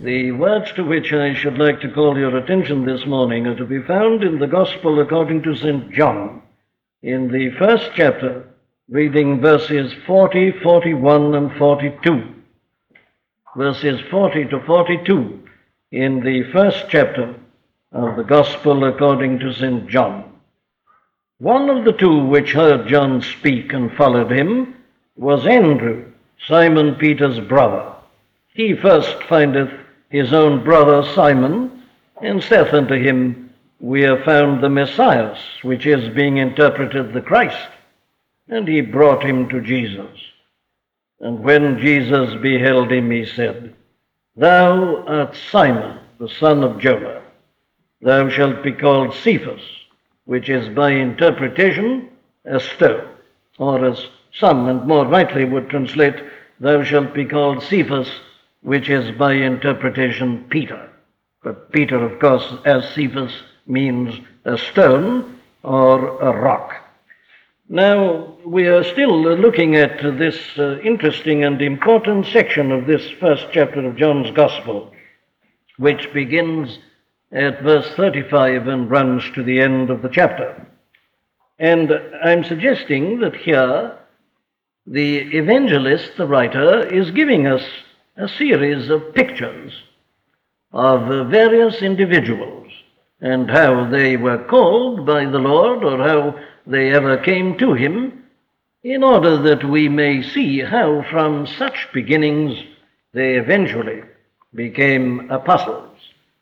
The words to which I should like to call your attention this morning are to be found in the Gospel according to St. John, in the first chapter, reading verses 40, 41, and 42. Verses 40 to 42 in the first chapter of the Gospel according to St. John. One of the two which heard John speak and followed him was Andrew, Simon Peter's brother. He first findeth his own brother Simon, and saith unto him, We have found the Messiah, which is being interpreted the Christ. And he brought him to Jesus. And when Jesus beheld him, he said, Thou art Simon, the son of Jonah. Thou shalt be called Cephas, which is by interpretation a stone. Or as some and more rightly would translate, Thou shalt be called Cephas, which is by interpretation Peter. But Peter, of course, as Cephas, means a stone or a rock. Now, we are still looking at this interesting and important section of this first chapter of John's Gospel, which begins at verse 35 and runs to the end of the chapter. And I'm suggesting that here the evangelist, the writer, is giving us a series of pictures of various individuals and how they were called by the Lord or how they ever came to him, in order that we may see how from such beginnings they eventually became apostles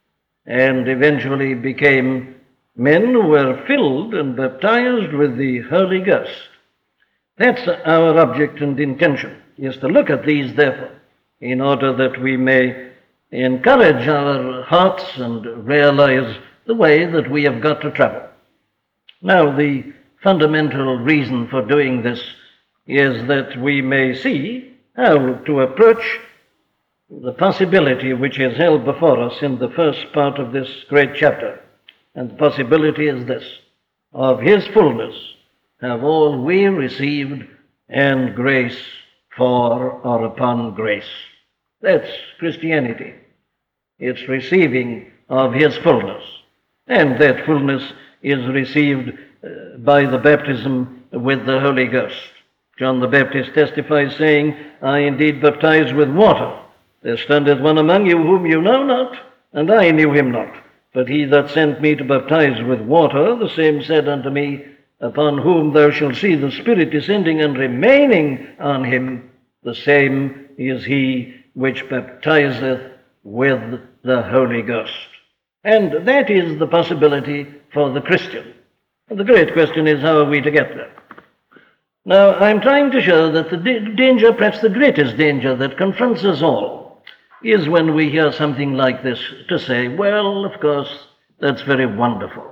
and eventually became men who were filled and baptized with the Holy Ghost. That's our object and intention, is to look at these, therefore, in order that we may encourage our hearts and realize the way that we have got to travel. Now, the fundamental reason for doing this is that we may see how to approach the possibility which is held before us in the first part of this great chapter. And the possibility is this: of his fullness have all we received, and grace for or upon grace. That's Christianity. It's receiving of his fullness. And that fullness is received by the baptism with the Holy Ghost. John the Baptist testifies, saying, I indeed baptize with water. There standeth one among you whom you know not, and I knew him not. But he that sent me to baptize with water, the same said unto me, Upon whom thou shalt see the Spirit descending and remaining on him, the same is he which baptizeth with the Holy Ghost. And that is the possibility for the Christian. The great question is, how are we to get there? Now, I'm trying to show that the danger, perhaps the greatest danger that confronts us all, is when we hear something like this, to say, well, of course, that's very wonderful.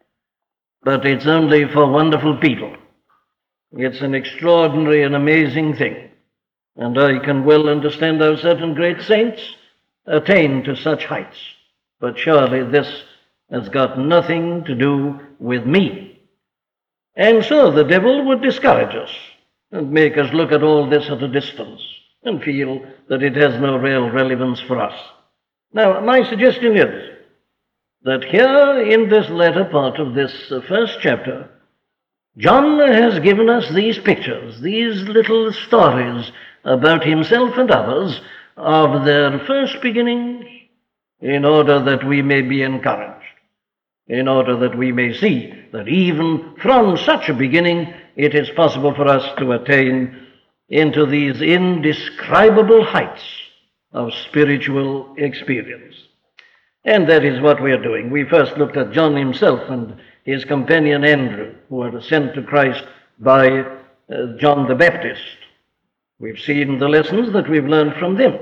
But it's only for wonderful people. It's an extraordinary and amazing thing. And I can well understand how certain great saints attain to such heights. But surely this has got nothing to do with me. And so the devil would discourage us and make us look at all this at a distance and feel that it has no real relevance for us. Now, my suggestion is that here in this latter part of this first chapter, John has given us these pictures, these little stories about himself and others of their first beginnings, in order that we may be encouraged, in order that we may see that even from such a beginning it is possible for us to attain into these indescribable heights of spiritual experience. And that is what we are doing. We first looked at John himself and his companion Andrew, who were sent to Christ by John the Baptist. We've seen the lessons that we've learned from them.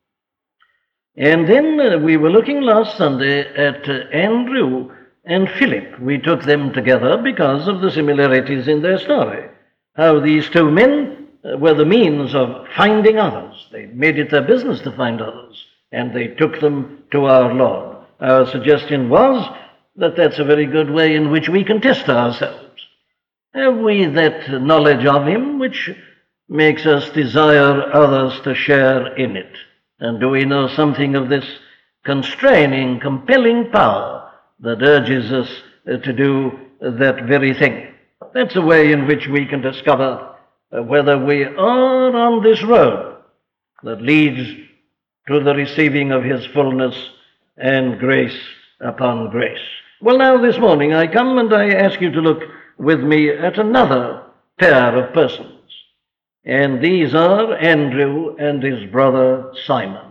And then we were looking last Sunday at Andrew and Philip. We took them together because of the similarities in their story. How these two men were the means of finding others. They made it their business to find others, and they took them to our Lord. Our suggestion was that that's a very good way in which we can test ourselves. Have we that knowledge of him which makes us desire others to share in it? And do we know something of this constraining, compelling power that urges us to do that very thing. That's a way in which we can discover whether we are on this road that leads to the receiving of his fullness and grace upon grace. Well, now this morning I come and I ask you to look with me at another pair of persons. And these are Andrew and his brother Simon.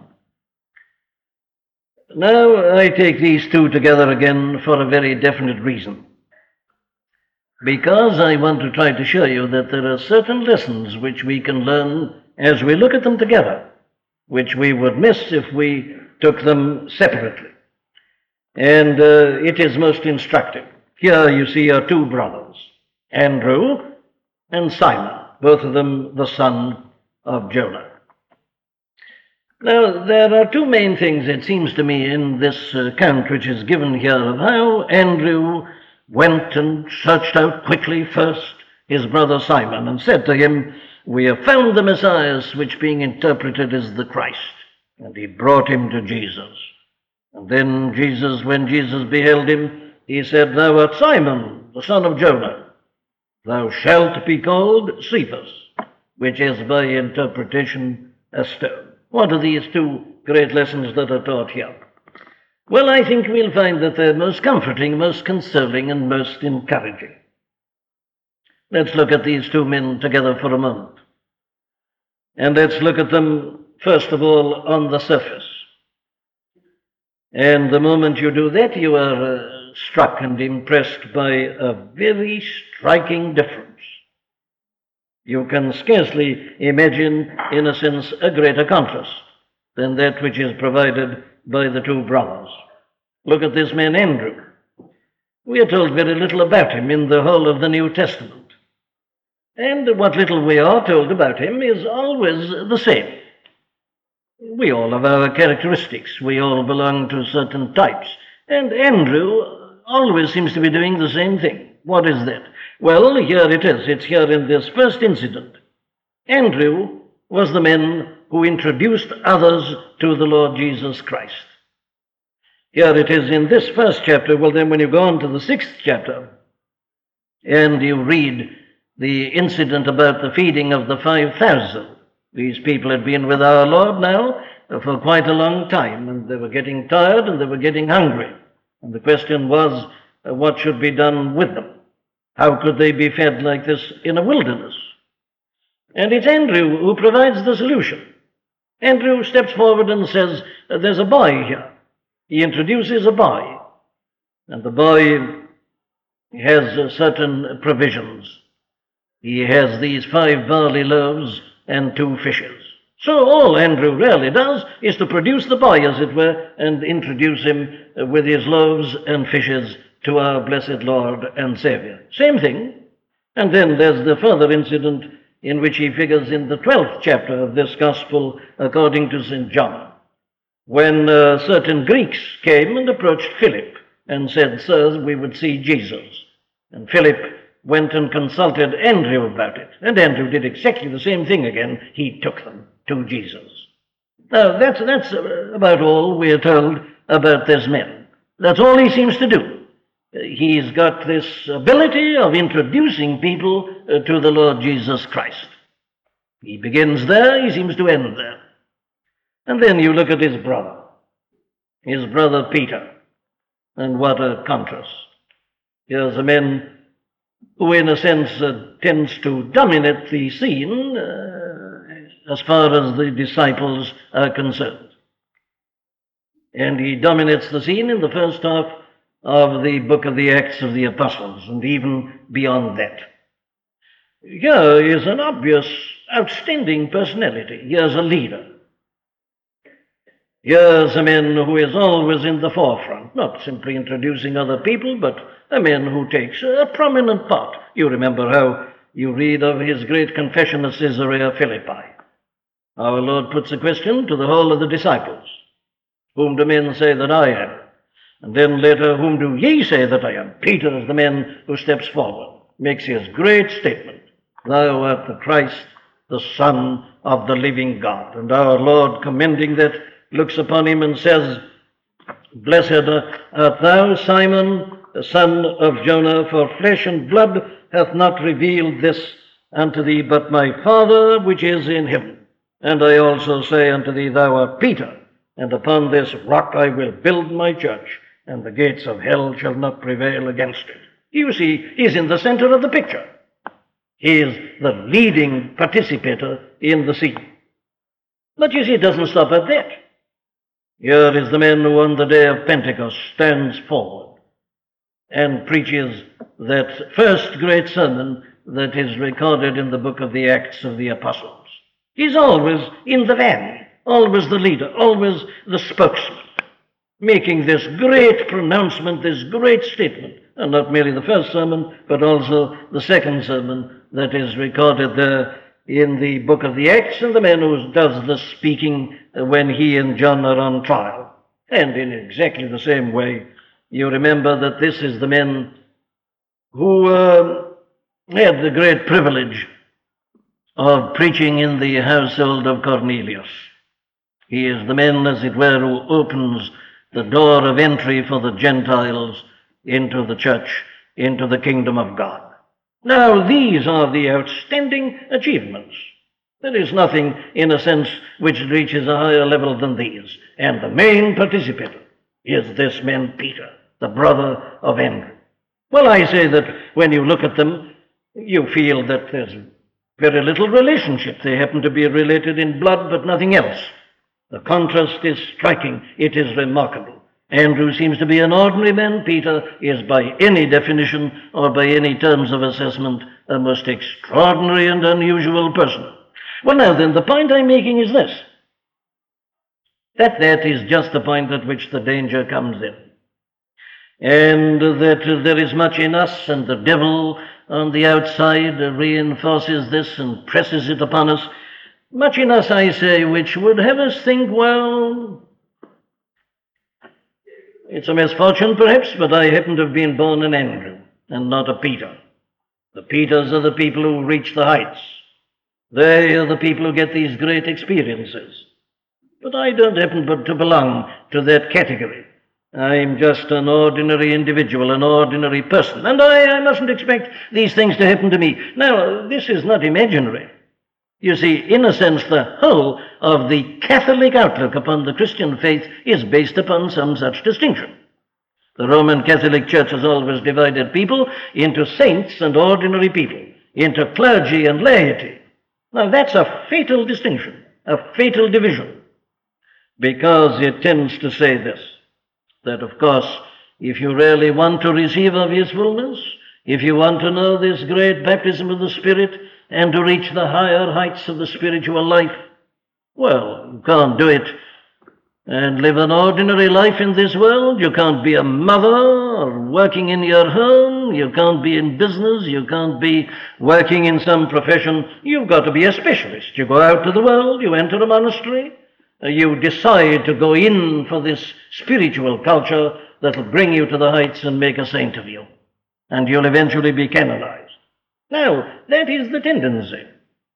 Now, I take these two together again for a very definite reason. Because I want to try to show you that there are certain lessons which we can learn as we look at them together, which we would miss if we took them separately. And it is most instructive. Here you see are two brothers, Andrew and Simon, both of them the son of Jonah. Now, there are two main things, it seems to me, in this account which is given here of how Andrew went and searched out quickly first his brother Simon and said to him, "We have found the Messiah, which being interpreted is the Christ." And he brought him to Jesus. And then Jesus, when Jesus beheld him, he said, "Thou art Simon, the son of Jonah. Thou shalt be called Cephas," which is by interpretation a stone. What are these two great lessons that are taught here? Well, I think we'll find that they're most comforting, most consoling, and most encouraging. Let's look at these two men together for a moment. And let's look at them, first of all, on the surface. And the moment you do that, you are struck and impressed by a very striking difference. You can scarcely imagine, in a sense, a greater contrast than that which is provided by the two brothers. Look at this man Andrew. We are told very little about him in the whole of the New Testament. And what little we are told about him is always the same. We all have our characteristics. We all belong to certain types. And Andrew always seems to be doing the same thing. What is that? Well, here it is. It's here in this first incident. Andrew was the man who introduced others to the Lord Jesus Christ. Here it is in this first chapter. Well, then when you go on to the 6th chapter and you read the incident about the feeding of the 5,000, these people had been with our Lord now for quite a long time, and they were getting tired and they were getting hungry. And the question was, what should be done with them? How could they be fed like this in a wilderness? And it's Andrew who provides the solution. Andrew steps forward and says, "There's a boy here." He introduces a boy. And the boy has certain provisions. He has these 5 barley loaves and 2 fishes. So all Andrew really does is to produce the boy, as it were, and introduce him with his loaves and fishes to our blessed Lord and Savior. Same thing. And then there's the further incident in which he figures in the 12th chapter of this gospel according to St. John, when certain Greeks came and approached Philip and said, "Sir, we would see Jesus." And Philip went and consulted Andrew about it. And Andrew did exactly the same thing again. He took them to Jesus. Now, that's about all we are told about this man. That's all he seems to do. He's got this ability of introducing people to the Lord Jesus Christ. He begins there, he seems to end there. And then you look at his brother Peter, and what a contrast. Here's a man who, in a sense, tends to dominate the scene as far as the disciples are concerned. And he dominates the scene in the first half of the book of the Acts of the Apostles, and even beyond that. Here is an obvious, outstanding personality. Here's a leader. Here's a man who is always in the forefront, not simply introducing other people, but a man who takes a prominent part. You remember how you read of his great confession at Caesarea Philippi. Our Lord puts a question to the whole of the disciples. "Whom do men say that I am?" And then later, "Whom do ye say that I am?" Peter is the man who steps forward, makes his great statement. "Thou art the Christ, the Son of the living God." And our Lord, commending that, looks upon him and says, Blessed art thou, Simon, the son of Jonah, for flesh and blood hath not revealed this unto thee, but my Father which is in heaven. And I also say unto thee, thou art Peter, and upon this rock I will build my church, and the gates of hell shall not prevail against it. You see, he's in the center of the picture. He is the leading participator in the scene. But you see, it doesn't stop at that. Here is the man who on the day of Pentecost stands forward and preaches that first great sermon that is recorded in the book of the Acts of the Apostles. He's always in the van, always the leader, always the spokesman, making this great pronouncement, this great statement, and not merely the first sermon, but also the second sermon that is recorded there in the book of the Acts, and the man who does the speaking when he and John are on trial. And in exactly the same way, you remember that this is the man who had the great privilege of preaching in the household of Cornelius. He is the man, as it were, who opens the door of entry for the Gentiles into the church, into the kingdom of God. Now, these are the outstanding achievements. There is nothing, in a sense, which reaches a higher level than these. And the main participator is this man Peter, the brother of Andrew. Well, I say that when you look at them, you feel that there's very little relationship. They happen to be related in blood, but nothing else. The contrast is striking. It is remarkable. Andrew seems to be an ordinary man. Peter is, by any definition or by any terms of assessment, a most extraordinary and unusual person. Well, now then, the point I'm making is this, that is just the point at which the danger comes in. And that there is much in us, and the devil on the outside reinforces this and presses it upon us. Much in us, I say, which would have us think, well, it's a misfortune perhaps, but I happen to have been born an Andrew and not a Peter. The Peters are the people who reach the heights. They are the people who get these great experiences. But I don't happen to belong to that category. I'm just an ordinary individual, an ordinary person, and I mustn't expect these things to happen to me. Now, this is not imaginary. You see, in a sense, the whole of the Catholic outlook upon the Christian faith is based upon some such distinction. The Roman Catholic Church has always divided people into saints and ordinary people, into clergy and laity. Now, that's a fatal distinction, a fatal division, because it tends to say this, that, of course, if you really want to receive of His fullness, if you want to know this great baptism of the Spirit and to reach the higher heights of the spiritual life, well, you can't do it and live an ordinary life in this world. You can't be a mother or working in your home. You can't be in business. You can't be working in some profession. You've got to be a specialist. You go out to the world. You enter a monastery. You decide to go in for this spiritual culture that will bring you to the heights and make a saint of you. And you'll eventually be canonized. Now, that is the tendency.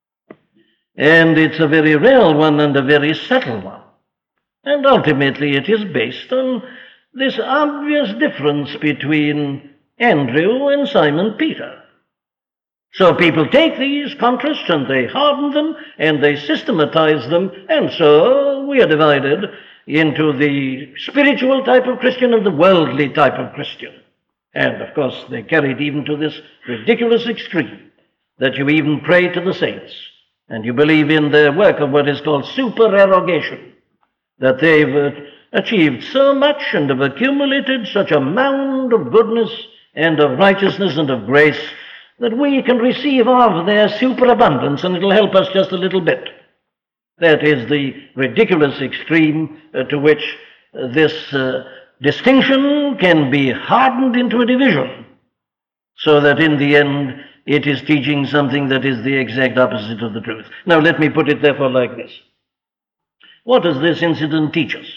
And it's a very real one and a very subtle one. And ultimately it is based on this obvious difference between Andrew and Simon Peter. So people take these contrasts and they harden them and they systematize them, and so we are divided into the spiritual type of Christian and the worldly type of Christian. And of course they carry it even to this ridiculous extreme that you even pray to the saints and you believe in their work of what is called supererogation, that they've achieved so much and have accumulated such a mound of goodness and of righteousness and of grace that we can receive of their superabundance and it'll help us just a little bit. That is the ridiculous extreme to which this distinction can be hardened into a division, so that in the end it is teaching something that is the exact opposite of the truth. Now let me put it therefore like this. What does this incident teach us?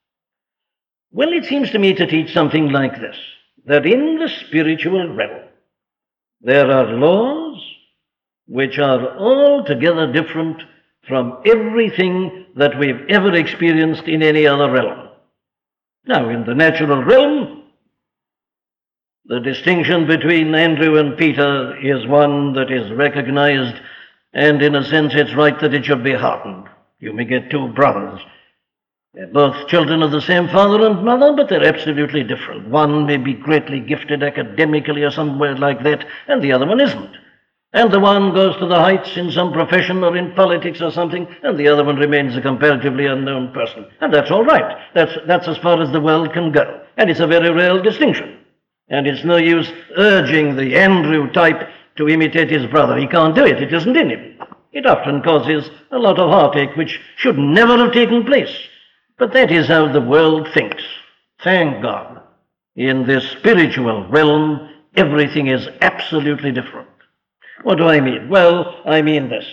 Well, it seems to me to teach something like this, that in the spiritual realm there are laws which are altogether different from everything that we've ever experienced in any other realm. Now, in the natural realm, the distinction between Andrew and Peter is one that is recognized, and in a sense it's right that it should be heartened. You may get two brothers. They're both children of the same father and mother, but they're absolutely different. One may be greatly gifted academically or somewhere like that, and the other one isn't. And the one goes to the heights in some profession or in politics or something, and the other one remains a comparatively unknown person. And that's all right. That's as far as the world can go. And it's a very real distinction. And it's no use urging the Andrew type to imitate his brother. He can't do it. It isn't in him. It often causes a lot of heartache, which should never have taken place. But that is how the world thinks. Thank God. In this spiritual realm, everything is absolutely different. What do I mean? Well, I mean this.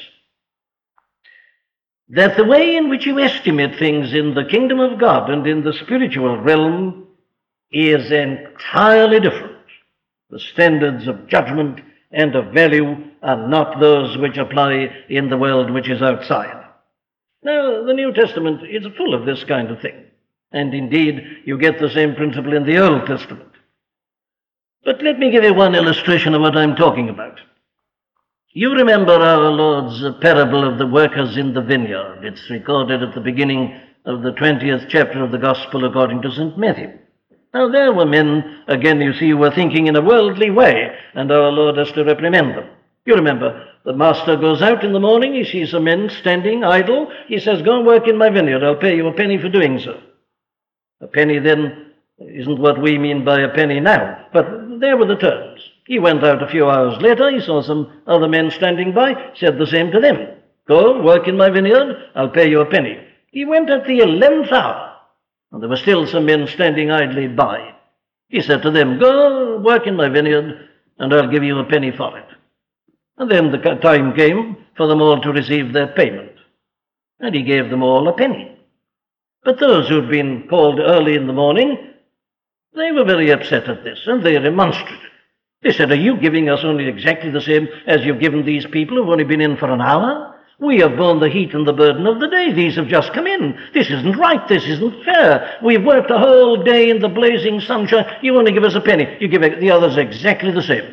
That the way in which you estimate things in the kingdom of God and in the spiritual realm is entirely different. The standards of judgment and of value are not those which apply in the world which is outside. Now, the New Testament is full of this kind of thing. And indeed, you get the same principle in the Old Testament. But let me give you one illustration of what I'm talking about. You remember our Lord's parable of the workers in the vineyard. It's recorded at the beginning of the 20th chapter of the Gospel according to St. Matthew. Now, there were men, again, you see, who were thinking in a worldly way, and our Lord has to reprimand them. You remember, the master goes out in the morning, he sees some men standing idle. He says, "Go and work in my vineyard, I'll pay you a penny for doing so." A penny then isn't what we mean by a penny now, but there were the terms. He went out a few hours later, he saw some other men standing by, said the same to them. "Go, work in my vineyard, I'll pay you a penny." He went at the 11th hour, and there were still some men standing idly by. He said to them, "Go, work in my vineyard, and I'll give you a penny for it." And then the time came for them all to receive their payment, and he gave them all a penny. But those who'd been called early in the morning, they were very upset at this, and they remonstrated. They said, "Are you giving us only exactly the same as you've given these people who've only been in for an hour? We have borne the heat and the burden of the day. These have just come in. This isn't right. This isn't fair. We've worked a whole day in the blazing sunshine. You only give us a penny. You give the others exactly the same."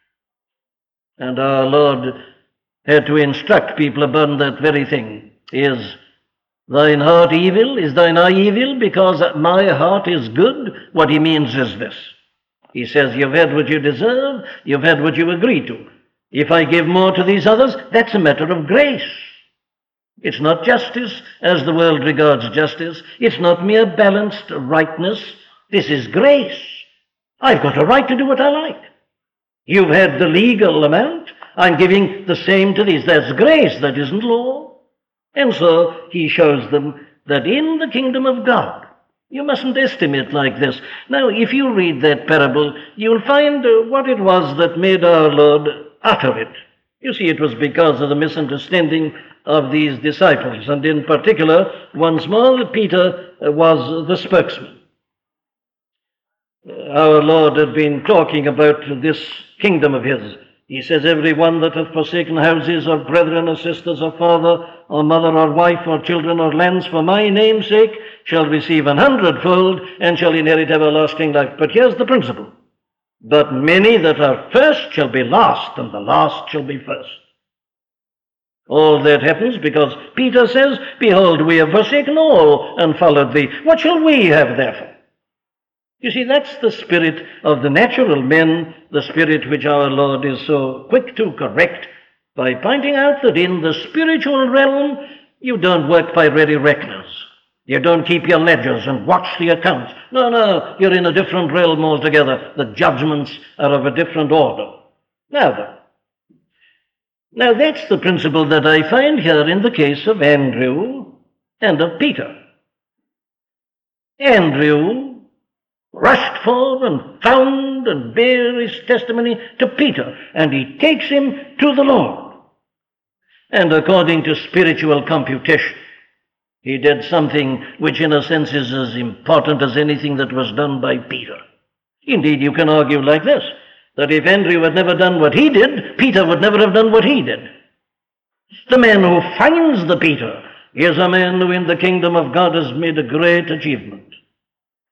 And our Lord had to instruct people upon that very thing. Is thine heart evil? Is thine eye evil because my heart is good? What he means is this. He says, you've had what you deserve, you've had what you agree to. If I give more to these others, that's a matter of grace. It's not justice as the world regards justice. It's not mere balanced rightness. This is grace. I've got a right to do what I like. You've had the legal amount. I'm giving the same to these. That's grace. That isn't law. And so he shows them that in the kingdom of God, you mustn't estimate like this. Now, if you read that parable, you'll find what it was that made our Lord utter it. You see, it was because of the misunderstanding of these disciples, and in particular, once more, Peter was the spokesman. Our Lord had been talking about this kingdom of his. He says, every one that hath forsaken houses or brethren or sisters or father or mother or wife or children or lands for my name's sake shall receive 100-fold and shall inherit everlasting life. But here's the principle. But many that are first shall be last, and the last shall be first. All that happens because Peter says, behold, we have forsaken all and followed thee. What shall we have therefore? You see, that's the spirit of the natural men, the spirit which our Lord is so quick to correct by pointing out that in the spiritual realm, you don't work by ready reckoners. You don't keep your ledgers and watch the accounts. No, you're in a different realm altogether. The judgments are of a different order. Now that's the principle that I find here in the case of Andrew and of Peter. Andrew rushed for and found and bare his testimony to Peter, and he takes him to the Lord. And according to spiritual computation, he did something which in a sense is as important as anything that was done by Peter. Indeed, you can argue like this, that if Andrew had never done what he did, Peter would never have done what he did. The man who finds the Peter is a man who in the kingdom of God has made a great achievement.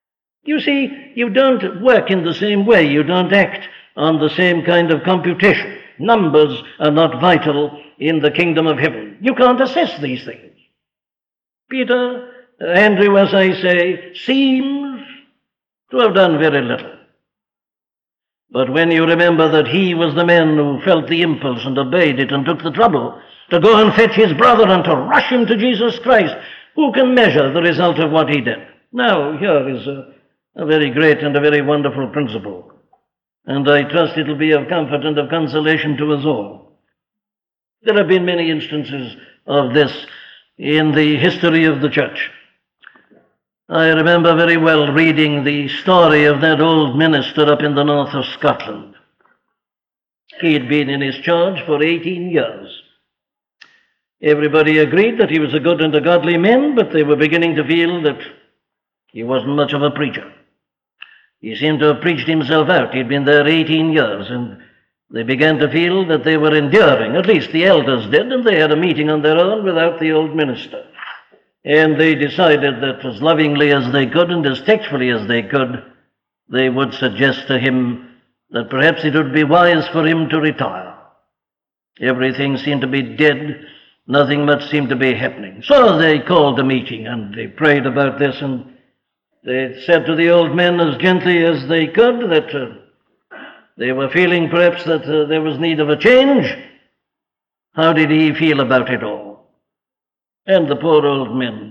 You see, you don't work in the same way. You don't act on the same kind of computation. Numbers are not vital in the kingdom of heaven. You can't assess these things. Peter, Andrew, as I say, seems to have done very little. But when you remember that he was the man who felt the impulse and obeyed it and took the trouble to go and fetch his brother and to rush him to Jesus Christ, who can measure the result of what he did? Now, here is a very great and a very wonderful principle, and I trust it will be of comfort and of consolation to us all. There have been many instances of this in the history of the church. I remember very well reading the story of that old minister up in the north of Scotland. He had been in his charge for 18 years. Everybody agreed that he was a good and a godly man, but they were beginning to feel that he wasn't much of a preacher. He seemed to have preached himself out. He'd been there 18 years, and they began to feel that they were enduring. At least the elders did, and they had a meeting on their own without the old minister. And they decided that as lovingly as they could and as tactfully as they could, they would suggest to him that perhaps it would be wise for him to retire. Everything seemed to be dead. Nothing much seemed to be happening. So they called a meeting and they prayed about this, and they said to the old man as gently as they could that they were feeling perhaps that there was need of a change. How did he feel about it all? And the poor old man,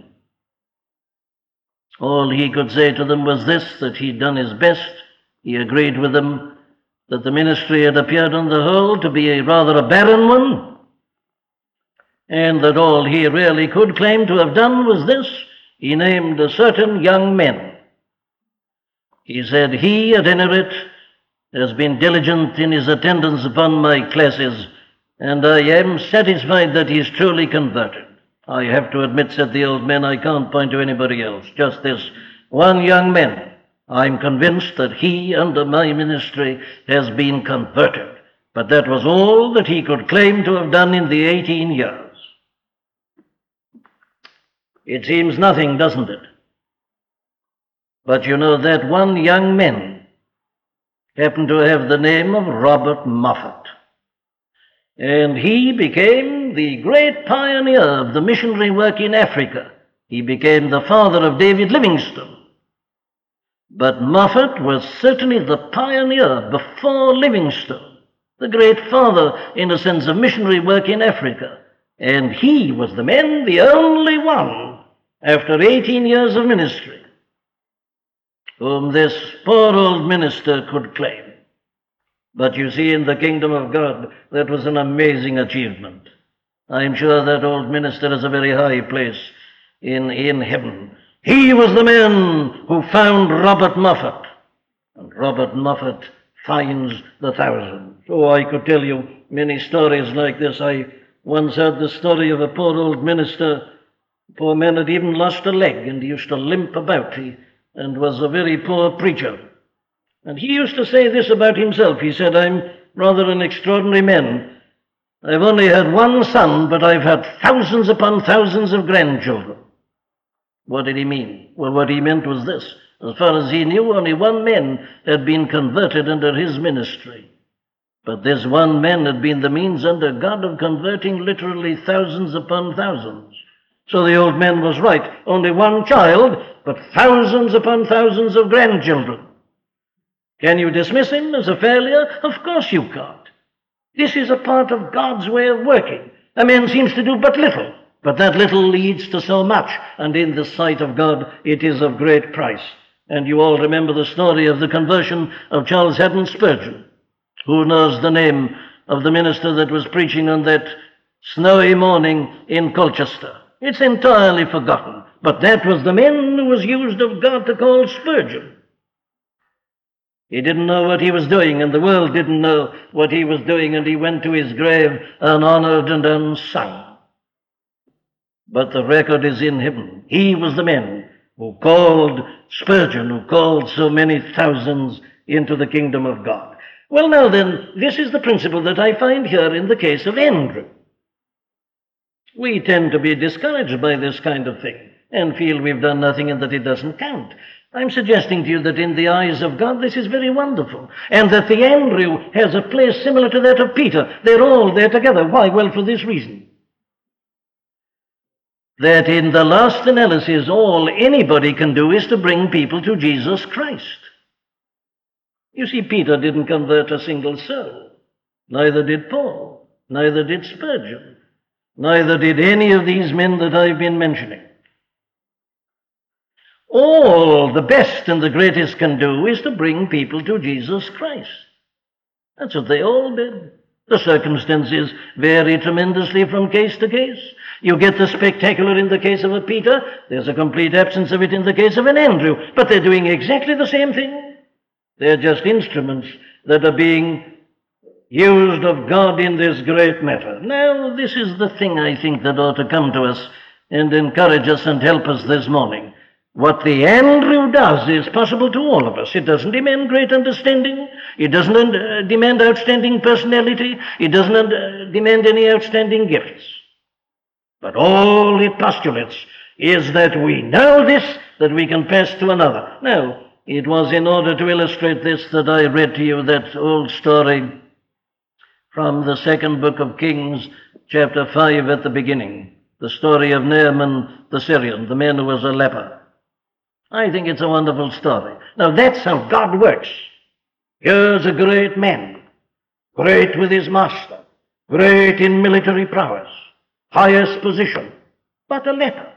all he could say to them was this, that he'd done his best. He agreed with them that the ministry had appeared on the whole to be rather a barren one, and that all he really could claim to have done was this: he named a certain young man. He said, he, at any rate, has been diligent in his attendance upon my classes, and I am satisfied that he is truly converted. I have to admit, said the old man, I can't point to anybody else, just this one young man. I'm convinced that he, under my ministry, has been converted. But that was all that he could claim to have done in the 18 years. It seems nothing, doesn't it? But you know, that one young man happened to have the name of Robert Moffat. And he became the great pioneer of the missionary work in Africa. He became the father of David Livingstone. But Moffat was certainly the pioneer before Livingstone, the great father, in a sense, of missionary work in Africa. And he was the man, the only one, after 18 years of ministry, whom this poor old minister could claim. But you see, in the kingdom of God, that was an amazing achievement. I'm sure that old minister has a very high place in heaven. He was the man who found Robert Moffat, and Robert Moffat finds the thousands. Oh, I could tell you many stories like this. I once heard the story of a poor old minister. The poor man had even lost a leg, and he used to limp about, and was a very poor preacher. And he used to say this about himself. He said, I'm rather an extraordinary man. I've only had one son, but I've had thousands upon thousands of grandchildren. What did he mean? Well, what he meant was this. As far as he knew, only one man had been converted under his ministry. But this one man had been the means under God of converting literally thousands upon thousands. So the old man was right. Only one child, but thousands upon thousands of grandchildren. Can you dismiss him as a failure? Of course you can't. This is a part of God's way of working. A man seems to do but little, but that little leads to so much, and in the sight of God it is of great price. And you all remember the story of the conversion of Charles Haddon Spurgeon. Who knows the name of the minister that was preaching on that snowy morning in Colchester? It's entirely forgotten, but that was the man who was used of God to call Spurgeon. He didn't know what he was doing, and the world didn't know what he was doing, and he went to his grave unhonored and unsung. But the record is in heaven. He was the man who called Spurgeon, who called so many thousands into the kingdom of God. Well, now then, this is the principle that I find here in the case of Andrew. We tend to be discouraged by this kind of thing and feel we've done nothing and that it doesn't count. I'm suggesting to you that in the eyes of God this is very wonderful, and that the Andrew has a place similar to that of Peter. They're all there together. Why? Well, for this reason. That in the last analysis, all anybody can do is to bring people to Jesus Christ. You see, Peter didn't convert a single soul. Neither did Paul. Neither did Spurgeon. Neither did any of these men that I've been mentioning. All the best and the greatest can do is to bring people to Jesus Christ. That's what they all did. The circumstances vary tremendously from case to case. You get the spectacular in the case of a Peter. There's a complete absence of it in the case of an Andrew. But they're doing exactly the same thing. They're just instruments that are being used of God in this great matter. Now, this is the thing I think that ought to come to us and encourage us and help us this morning. What the Andrew does is possible to all of us. It doesn't demand great understanding. It doesn't demand outstanding personality. It doesn't demand any outstanding gifts. But all it postulates is that we know this, that we can pass to another. Now, it was in order to illustrate this that I read to you that old story from the second book of Kings, chapter 5 at the beginning. The story of Naaman the Syrian, the man who was a leper. I think it's a wonderful story. Now, that's how God works. Here's a great man, great with his master, great in military prowess, highest position, but a leper.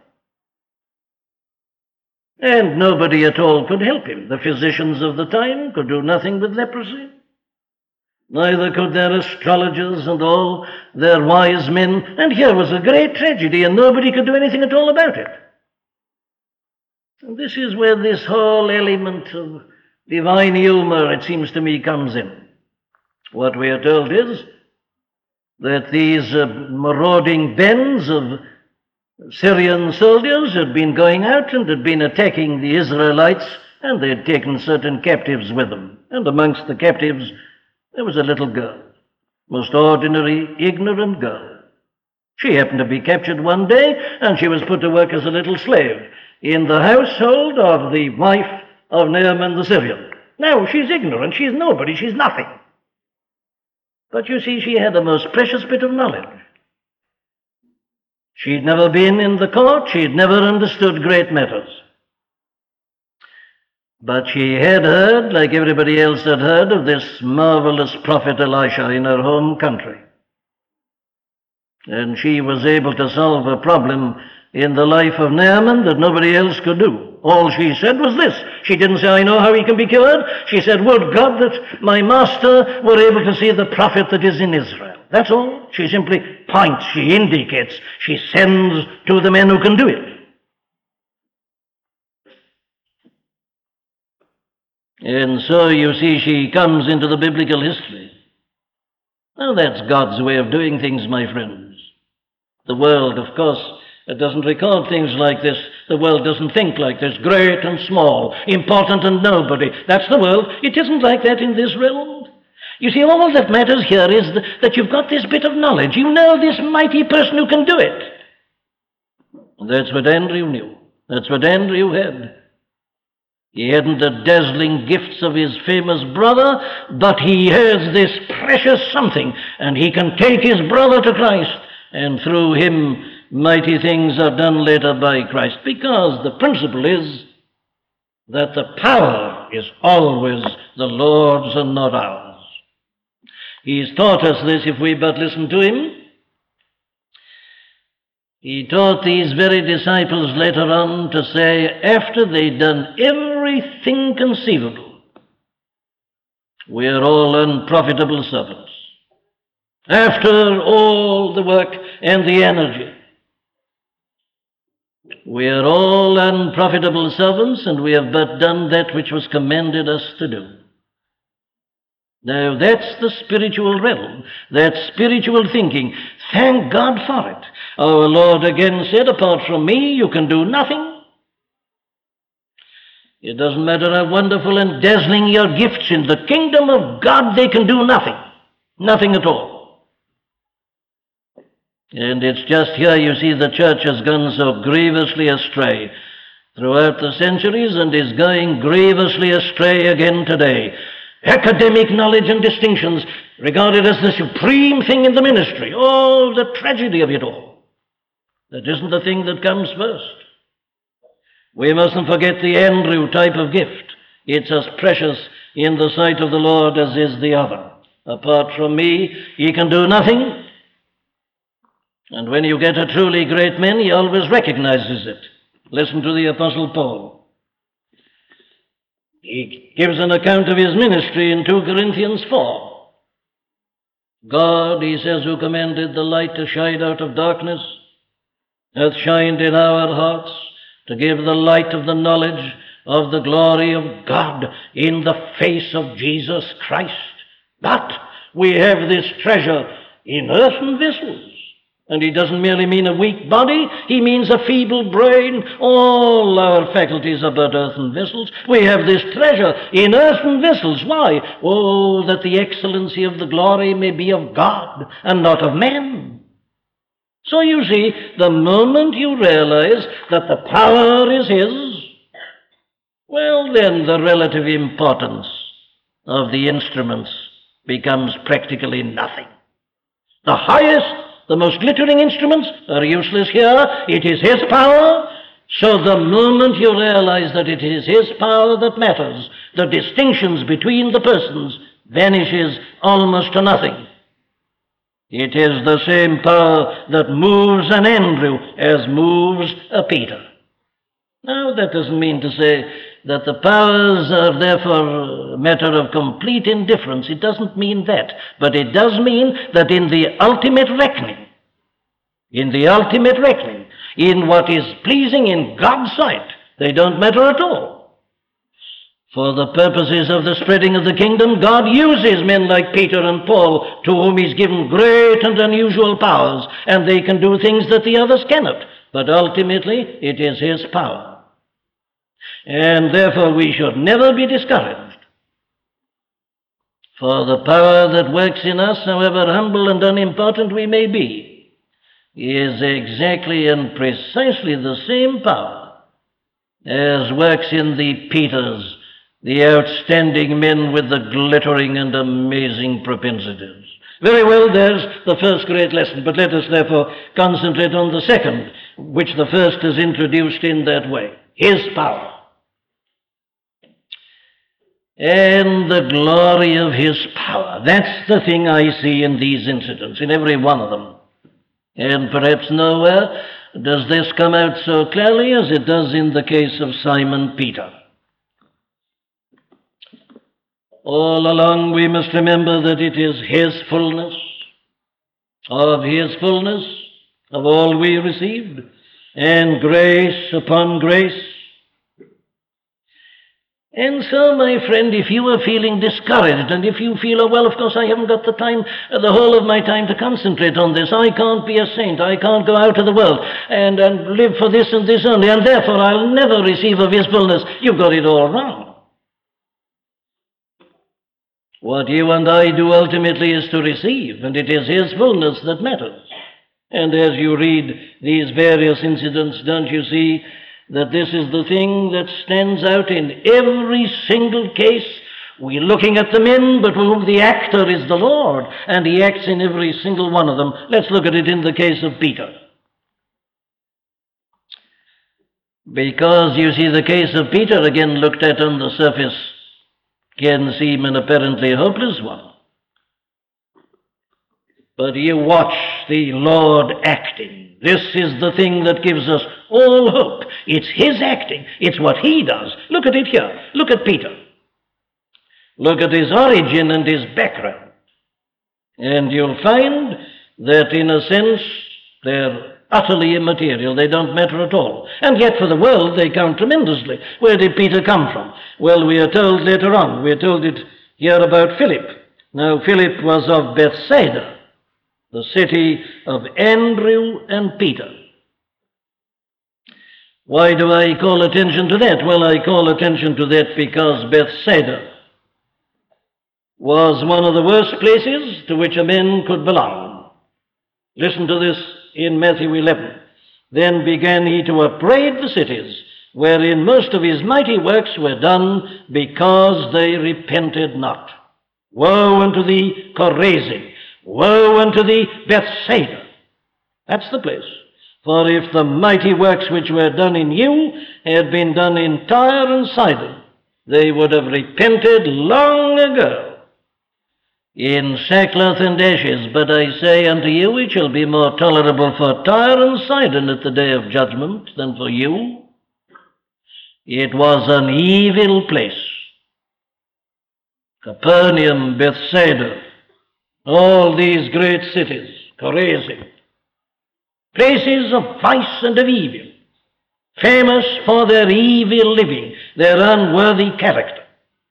And nobody at all could help him. The physicians of the time could do nothing with leprosy. Neither could their astrologers and all their wise men. And here was a great tragedy, and nobody could do anything at all about it. And this is where this whole element of divine humor, it seems to me, comes in. What we are told is that these marauding bands of Syrian soldiers had been going out and had been attacking the Israelites, and they had taken certain captives with them. And amongst the captives, there was a little girl, most ordinary, ignorant girl. She happened to be captured one day, and she was put to work as a little slave in the household of the wife of Naaman the Syrian. Now, she's ignorant, she's nobody, she's nothing. But you see, she had a most precious bit of knowledge. She'd never been in the court, she'd never understood great matters. But she had heard, like everybody else had heard, of this marvelous prophet Elisha in her home country. And she was able to solve a problem in the life of Naaman that nobody else could do. All she said was this. She didn't say, I know how he can be cured. She said, would God that my master were able to see the prophet that is in Israel. That's all. She simply points, she indicates, she sends to the men who can do it. And so, you see, she comes into the biblical history. Now, that's God's way of doing things, my friends. The world, of course, it doesn't record things like this. The world doesn't think like this, great and small, important and nobody. That's the world. It isn't like that in this realm. You see, all that matters here is that you've got this bit of knowledge. You know this mighty person who can do it. And that's what Andrew knew. That's what Andrew had. He hadn't the dazzling gifts of his famous brother, but he has this precious something, and he can take his brother to Christ, and through him mighty things are done later by Christ, because the principle is that the power is always the Lord's and not ours. He's taught us this if we but listen to him. He taught these very disciples later on to say, after they'd done everything conceivable, we are all unprofitable servants. After all the work and the energy, we are all unprofitable servants, and we have but done that which was commanded us to do. Now, that's the spiritual realm, that's spiritual thinking. Thank God for it. Our Lord again said, apart from me, you can do nothing. It doesn't matter how wonderful and dazzling your gifts. In the kingdom of God, they can do nothing. Nothing at all. And it's just here, you see, the church has gone so grievously astray. throughout the centuries and is going grievously astray again today. Academic knowledge and distinctions regarded as the supreme thing in the ministry. Oh, the tragedy of it all. That isn't the thing that comes first. We mustn't forget the Andrew type of gift. It's as precious in the sight of the Lord as is the other. Apart from me, he can do nothing. And when you get a truly great man, he always recognizes it. Listen to the Apostle Paul. He gives an account of his ministry in 2 Corinthians 4. God, he says, who commanded the light to shine out of darkness, hath shined in our hearts to give the light of the knowledge of the glory of God in the face of Jesus Christ. But we have this treasure in earthen vessels. And he doesn't merely mean a weak body, he means a feeble brain. All our faculties are but earthen vessels. We have this treasure in earthen vessels. Why? Oh, that the excellency of the glory may be of God and not of men. So you see, the moment you realize that the power is his, well, then the relative importance of the instruments becomes practically nothing. The highest, the most glittering instruments are useless here. It is his power. So the moment you realize that it is his power that matters, the distinctions between the persons vanishes almost to nothing. It is the same power that moves an Andrew as moves a Peter. Now, that doesn't mean to say that the powers are therefore a matter of complete indifference. It doesn't mean that. But it does mean that in the ultimate reckoning, in what is pleasing in God's sight, they don't matter at all. For the purposes of the spreading of the kingdom, God uses men like Peter and Paul, to whom he's given great and unusual powers, and they can do things that the others cannot. But ultimately, it is his power. And therefore we should never be discouraged. For the power that works in us, however humble and unimportant we may be, is exactly and precisely the same power as works in the Peters, the outstanding men with the glittering and amazing propensities. Very well, there's the first great lesson, but let us therefore concentrate on the second, which the first is introduced in that way, his power. And the glory of his power. That's the thing I see in these incidents, in every one of them. And perhaps nowhere does this come out so clearly as it does in the case of Simon Peter. All along we must remember that it is his fullness, of all we received, and grace upon grace. And so, my friend, if you are feeling discouraged, and if you feel, oh, well, of course, I haven't got the whole of my time to concentrate on this. I can't be a saint. I can't go out of the world and live for this and this only, and therefore I'll never receive of his fullness. You've got it all wrong. What you and I do ultimately is to receive, and it is his fullness that matters. And as you read these various incidents, don't you see that this is the thing that stands out in every single case? We're looking at the men, but whom the actor is the Lord, and he acts in every single one of them. Let's look at it in the case of Peter. Because, you see, the case of Peter, again looked at on the surface, can seem an apparently hopeless one. But you watch the Lord acting. This is the thing that gives us all hope. It's his acting. It's what he does. Look at it here. Look at Peter. Look at his origin and his background. And you'll find that in a sense they're utterly immaterial. They don't matter at all. And yet for the world they count tremendously. Where did Peter come from? Well, we are told later on. We are told it here about Philip. Now, Philip was of Bethsaida, the city of Andrew and Peter. Why do I call attention to that? Well, I call attention to that because Bethsaida was one of the worst places to which a man could belong. Listen to this in Matthew 11. Then began he to upbraid the cities wherein most of his mighty works were done because they repented not. Woe unto thee, Chorazin! Woe unto thee, Bethsaida! That's the place. For if the mighty works which were done in you had been done in Tyre and Sidon, they would have repented long ago in sackcloth and ashes. But I say unto you, it shall be more tolerable for Tyre and Sidon at the day of judgment than for you. It was an evil place. Capernaum, Bethsaida, all these great cities, Chorazin, places of vice and of evil, famous for their evil living, their unworthy character.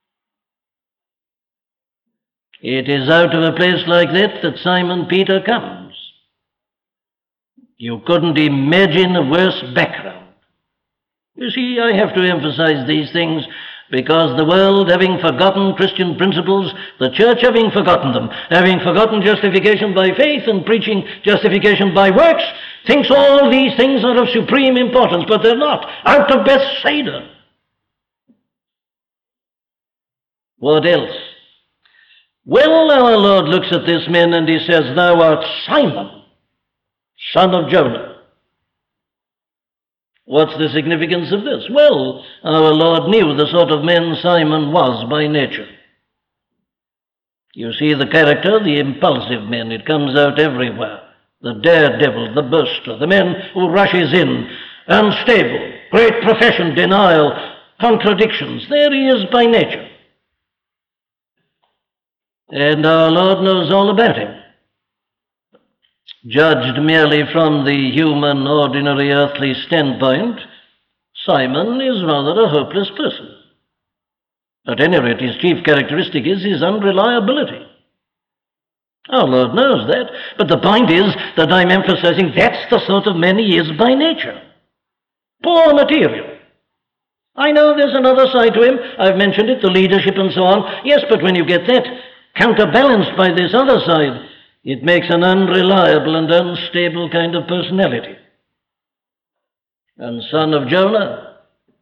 It is out of a place like that Simon Peter comes. You couldn't imagine a worse background. You see, I have to emphasize these things because the world, having forgotten Christian principles, the church having forgotten them, having forgotten justification by faith and preaching justification by works, thinks all these things are of supreme importance, but they're not. Out of Bethsaida. What else? Well, our Lord looks at this man and he says, Thou art Simon, son of Jonah. What's the significance of this? Well, our Lord knew the sort of man Simon was by nature. You see the character, the impulsive man, it comes out everywhere. The daredevil, the boaster, the man who rushes in, unstable, great profession, denial, contradictions. There he is by nature. And our Lord knows all about him. Judged merely from the human, ordinary, earthly standpoint, Simon is rather a hopeless person. At any rate, his chief characteristic is his unreliability. Our Lord knows that, but the point is that I'm emphasizing that's the sort of man he is by nature. Poor material. I know there's another side to him. I've mentioned it, the leadership and so on. Yes, but when you get that counterbalanced by this other side, it makes an unreliable and unstable kind of personality. And son of Jonah,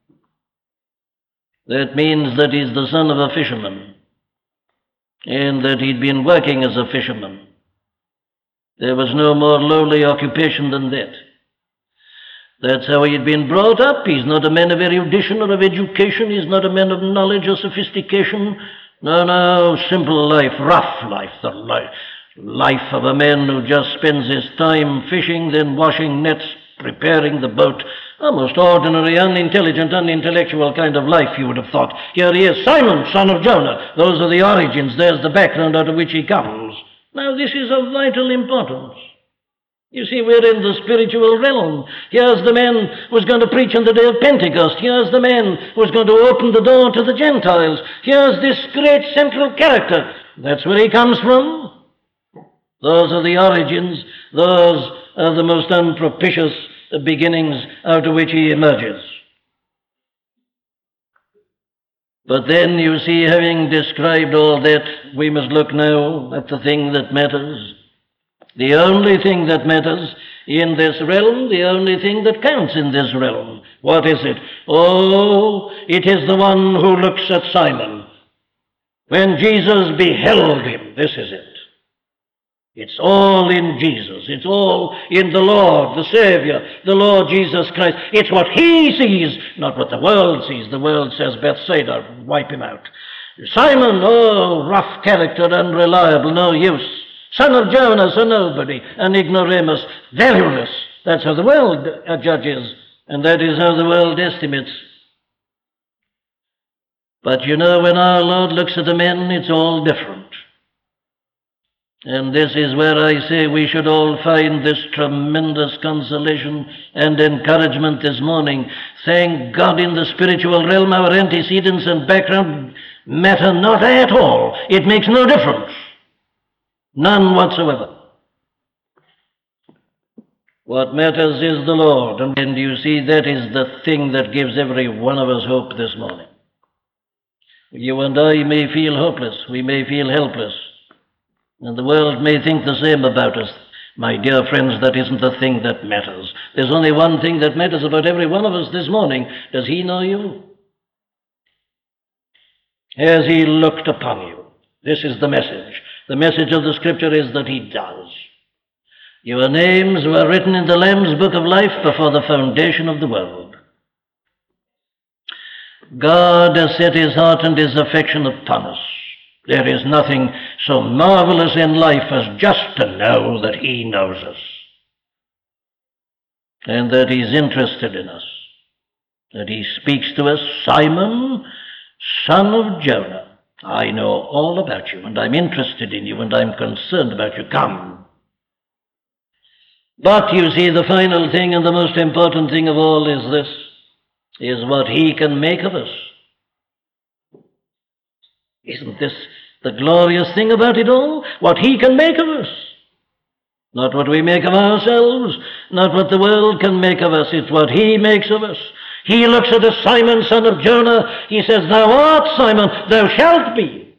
that means that he's the son of a fisherman, and that he'd been working as a fisherman. There was no more lowly occupation than that. That's how he'd been brought up. He's not a man of erudition or of education. He's not a man of knowledge or sophistication. No, simple life, rough life, the life of a man who just spends his time fishing, then washing nets, preparing the boat. A most ordinary, unintelligent, unintellectual kind of life, you would have thought. Here he is, Simon, son of Jonah. Those are the origins. There's the background out of which he comes. Now, this is of vital importance. You see, we're in the spiritual realm. Here's the man who's going to preach on the day of Pentecost. Here's the man who's going to open the door to the Gentiles. Here's this great central character. That's where he comes from. Those are the origins. Those are the most unpropitious beginnings out of which he emerges. But then, you see, having described all that, we must look now at the thing that matters. The only thing that matters in this realm, the only thing that counts in this realm. What is it? Oh, it is the one who looks at Simon. When Jesus beheld him, this is it. It's all in Jesus. It's all in the Lord, the Savior, the Lord Jesus Christ. It's what he sees, not what the world sees. The world says, Bethsaida, wipe him out. Simon, oh, rough character, unreliable, no use. Son of Jonas, a nobody, an ignoramus, valueless. That's how the world judges, and that is how the world estimates. But you know, when our Lord looks at a man, it's all different. And this is where I say we should all find this tremendous consolation and encouragement this morning. Thank God, in the spiritual realm, our antecedents and background matter not at all. It makes no difference. None whatsoever. What matters is the Lord. And you see, that is the thing that gives every one of us hope this morning. You and I may feel hopeless. We may feel helpless. And the world may think the same about us. My dear friends, that isn't the thing that matters. There's only one thing that matters about every one of us this morning. Does he know you? Has he looked upon you? This is the message. The message of the Scripture is that he does. Your names were written in the Lamb's Book of Life before the foundation of the world. God has set his heart and his affection upon us. There is nothing so marvelous in life as just to know that he knows us and that he's interested in us, that he speaks to us, Simon, son of Jonah, I know all about you, and I'm interested in you, and I'm concerned about you. Come. But you see, the final thing and the most important thing of all is this, is what he can make of us. Isn't this the glorious thing about it all? What he can make of us. Not what we make of ourselves, not what the world can make of us. It's what he makes of us. He looks at us, Simon, son of Jonah. He says, thou art Simon, thou shalt be.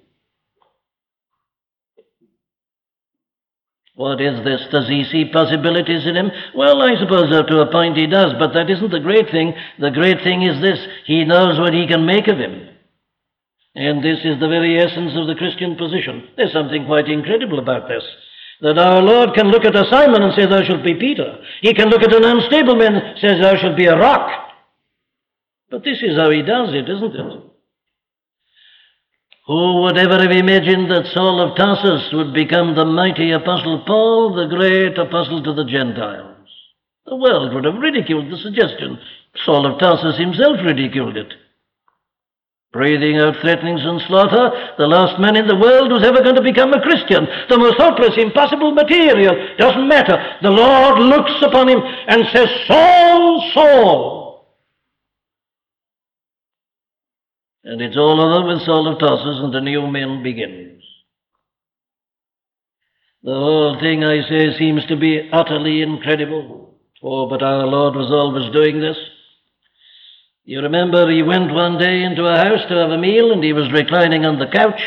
What is this? Does he see possibilities in him? Well, I suppose up to a point he does, but that isn't the great thing. The great thing is this. He knows what he can make of him. And this is the very essence of the Christian position. There's something quite incredible about this. That our Lord can look at a Simon and say, thou shalt be Peter. He can look at an unstable man and say, thou shalt be a rock. But this is how he does it, isn't it? Who would ever have imagined that Saul of Tarsus would become the mighty Apostle Paul, the great apostle to the Gentiles? The world would have ridiculed the suggestion. Saul of Tarsus himself ridiculed it. Breathing out threatenings and slaughter, the last man in the world who's ever going to become a Christian. The most hopeless, impossible material. Doesn't matter. The Lord looks upon him and says, Saul, Saul. And it's all over with Saul of Tarsus, and a new man begins. The whole thing, I say, seems to be utterly incredible. Oh, but our Lord was always doing this. You remember he went one day into a house to have a meal, and he was reclining on the couch.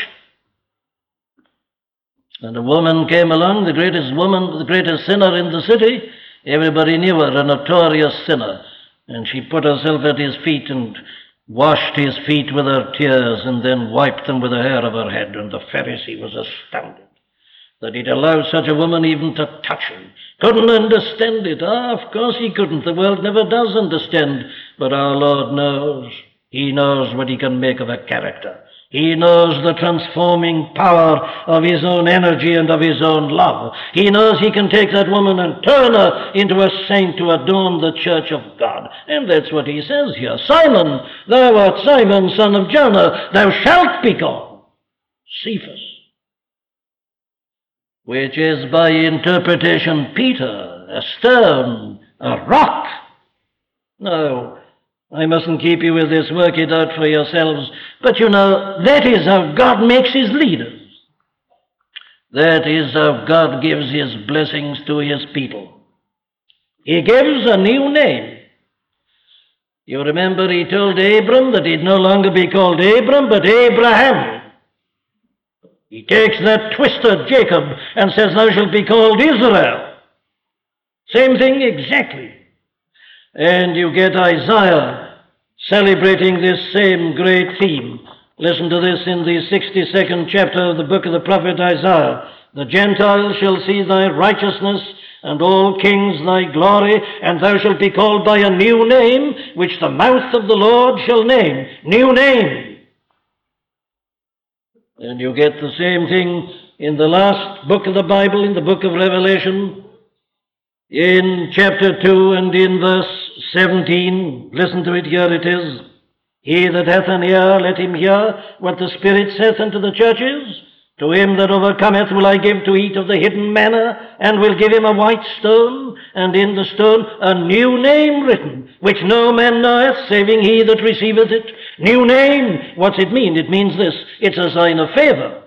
And a woman came along, the greatest sinner in the city. Everybody knew her, a notorious sinner. And she put herself at his feet and washed his feet with her tears and then wiped them with the hair of her head. And the Pharisee was astounded that he'd allowed such a woman even to touch him. Couldn't understand it. Of course he couldn't. The world never does understand. But our Lord knows. He knows what he can make of a character. He knows the transforming power of his own energy and of his own love. He knows he can take that woman and turn her into a saint to adorn the church of God. And that's what he says here. Simon, thou art Simon, son of Jonah, thou shalt be called Cephas, which is by interpretation Peter, a stone, a rock. Now, I mustn't keep you with this, work it out for yourselves, but you know, that is how God makes his leaders. That is how God gives his blessings to his people. He gives a new name. You remember he told Abram that he'd no longer be called Abram, but Abraham. He takes that twisted Jacob and says, thou shalt be called Israel. Same thing exactly. And you get Isaiah celebrating this same great theme. Listen to this in the 62nd chapter of the book of the prophet Isaiah. The Gentiles shall see thy righteousness, and all kings thy glory, and thou shalt be called by a new name, which the mouth of the Lord shall name. New name. And you get the same thing in the last book of the Bible, in the book of Revelation, in chapter 2 and in verse 17. Listen to it, here it is. He that hath an ear, let him hear what the Spirit saith unto the churches. To him that overcometh will I give to eat of the hidden manna, and will give him a white stone, and in the stone a new name written, which no man knoweth, saving he that receiveth it. New name. What's it mean? It means this. It's a sign of favor.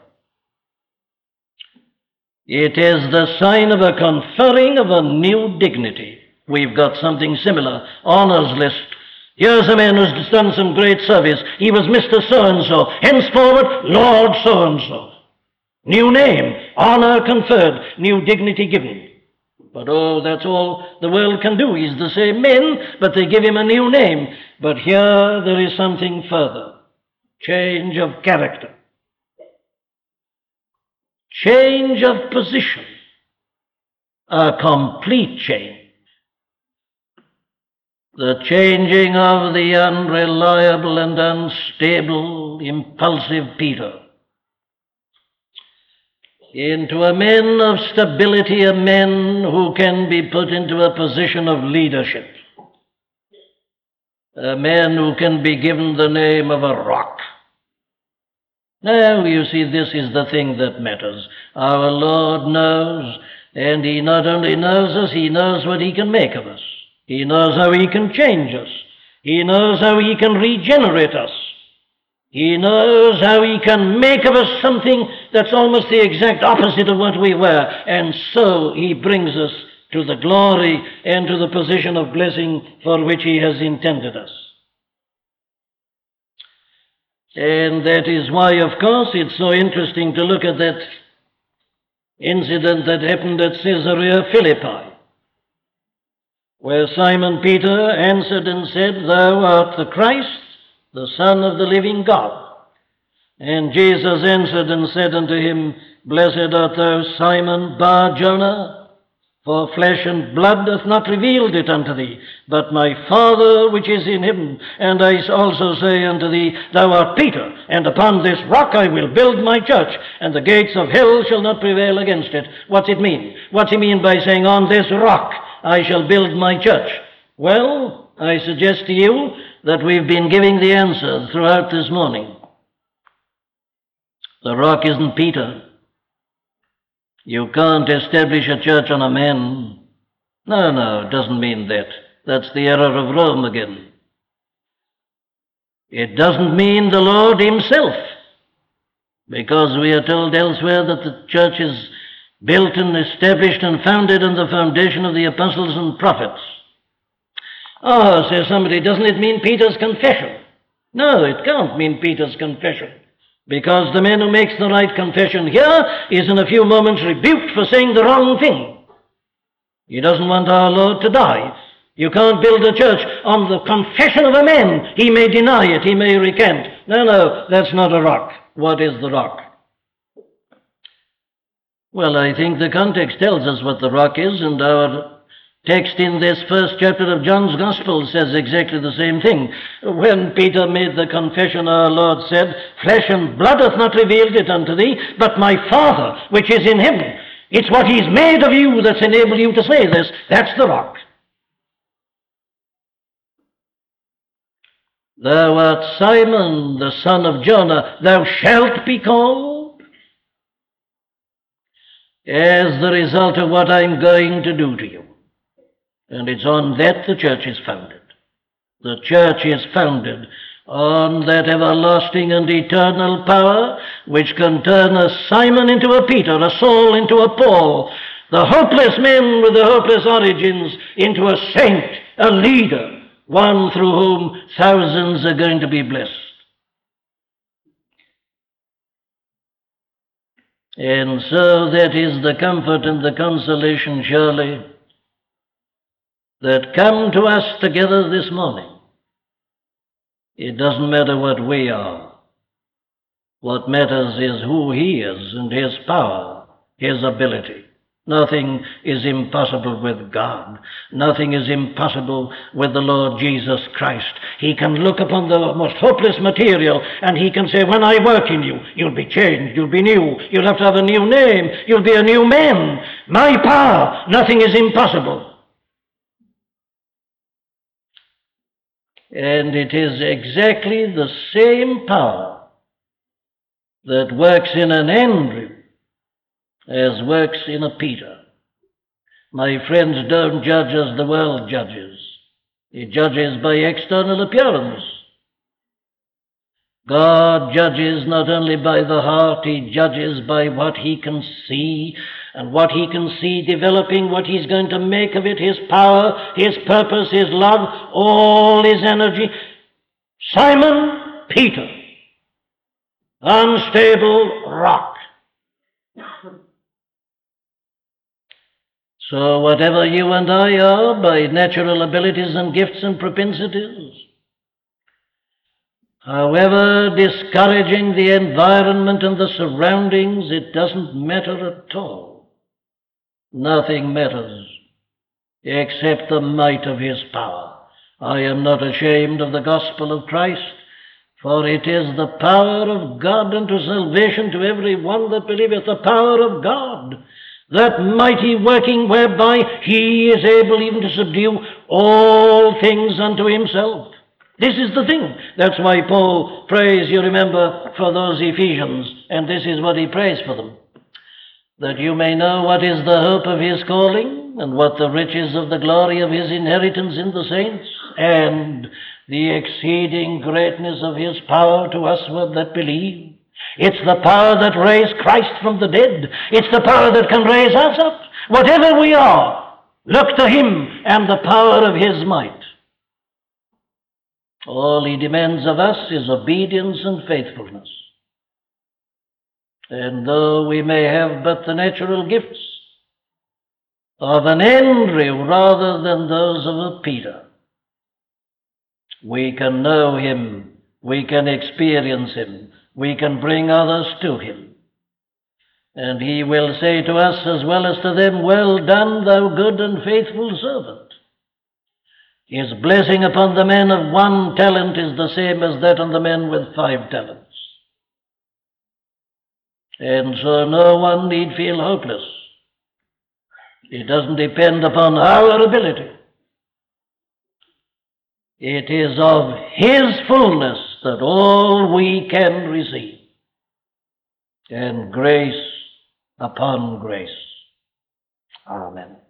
It is the sign of a conferring of a new dignity. We've got something similar. Honors list. Here's a man who's done some great service. He was Mr. So-and-so. Henceforward, Lord so-and-so. New name, honor conferred, new dignity given. But oh, that's all the world can do. He's the same man, but they give him a new name. But here there is something further. Change of character. Change of position. A complete change. The changing of the unreliable and unstable, impulsive Peter into a man of stability, a man who can be put into a position of leadership, a man who can be given the name of a rock. Now, you see, this is the thing that matters. Our Lord knows, and He not only knows us, He knows what He can make of us. He knows how He can change us. He knows how He can regenerate us. He knows how He can make of us something that's almost the exact opposite of what we were. And so He brings us to the glory and to the position of blessing for which He has intended us. And that is why, of course, it's so interesting to look at that incident that happened at Caesarea Philippi, where Simon Peter answered and said, "Thou art the Christ, the Son of the living God." And Jesus answered and said unto him, "Blessed art thou, Simon Bar-Jonah, for flesh and blood hath not revealed it unto thee, but my Father which is in heaven. And I also say unto thee, Thou art Peter, and upon this rock I will build my church, and the gates of hell shall not prevail against it." What's it mean? What's he mean by saying, "On this rock I shall build my church"? Well, I suggest to you that we've been giving the answer throughout this morning. The rock isn't Peter. You can't establish a church on a man. No, it doesn't mean that. That's the error of Rome again. It doesn't mean the Lord Himself, because we are told elsewhere that the church is built and established and founded on the foundation of the apostles and prophets. Oh, says somebody, doesn't it mean Peter's confession? No, it can't mean Peter's confession, because the man who makes the right confession here is in a few moments rebuked for saying the wrong thing. He doesn't want our Lord to die. You can't build a church on the confession of a man. He may deny it, he may recant. No, that's not a rock. What is the rock? Well, I think the context tells us what the rock is, and our text in this first chapter of John's Gospel says exactly the same thing. When Peter made the confession, our Lord said, "Flesh and blood hath not revealed it unto thee, but my Father which is in heaven." It's what He's made of you that's enabled you to say this. That's the rock. "Thou art Simon, the son of Jonah, thou shalt be called," as the result of what I'm going to do to you. And it's on that the church is founded. The church is founded on that everlasting and eternal power which can turn a Simon into a Peter, a Saul into a Paul, the hopeless man with the hopeless origins into a saint, a leader, one through whom thousands are going to be blessed. And so that is the comfort and the consolation, surely, that come to us together this morning. It doesn't matter what we are. What matters is who He is and His power, His ability. Nothing is impossible with God. Nothing is impossible with the Lord Jesus Christ. He can look upon the most hopeless material and He can say, "When I work in you, you'll be changed, you'll be new, you'll have to have a new name, you'll be a new man. My power, nothing is impossible." And it is exactly the same power that works in an Andrew as works in a Peter. My friends, don't judge as the world judges. It judges by external appearance. God judges not only by the heart, He judges by what He can see, and what He can see developing, what He's going to make of it, His power, His purpose, His love, all His energy. Simon Peter, unstable rock. So whatever you and I are by natural abilities and gifts and propensities, however discouraging the environment and the surroundings, it doesn't matter at all. Nothing matters except the might of his power. I am not ashamed of the gospel of Christ, for it is the power of God unto salvation to every one that believeth, the power of God, that mighty working whereby he is able even to subdue all things unto himself. This is the thing. That's why Paul prays, you remember, for those Ephesians, and this is what he prays for them. That you may know what is the hope of his calling, and what the riches of the glory of his inheritance in the saints, and the exceeding greatness of his power to usward that believe. It's the power that raised Christ from the dead. It's the power that can raise us up. Whatever we are, look to him and the power of his might. All he demands of us is obedience and faithfulness. And though we may have but the natural gifts of an Andrew rather than those of a Peter, we can know him, we can experience him, we can bring others to him. And he will say to us as well as to them, well done, thou good and faithful servant. His blessing upon the man of 1 talent is the same as that on the man with 5 talents. And so no one need feel hopeless. It doesn't depend upon our ability. It is of his fullness that all we can receive. And grace upon grace. Amen.